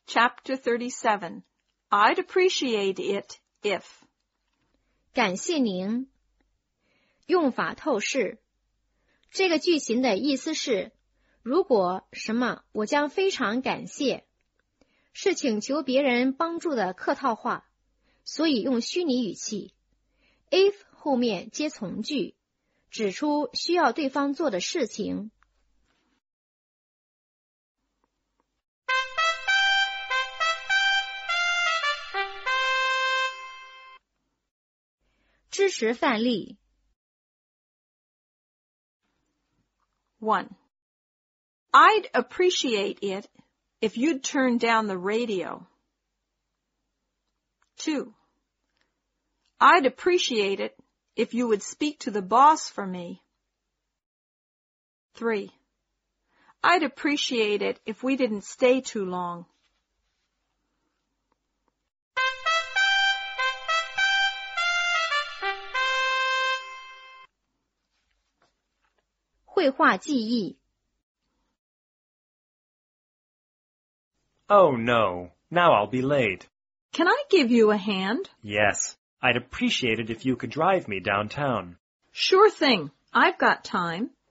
Chapter 37. I'd appreciate it if. 感谢您。用法透视。这个句型的意思是，如果什么，我将非常感谢，是请求别人帮助的客套话，所以用虚拟语气。if 后面接从句，指出需要对方做的事情。知识范例。 1. I'd appreciate it if you'd turn down the radio. 2. I'd appreciate it if you would speak to the boss for me. 3. I'd appreciate it if we didn't stay too long. 绘画记忆。 Oh no, now I'll be late. Can I give you a hand? Yes, I'd appreciate it if you could drive me downtown. Sure thing. I've got time.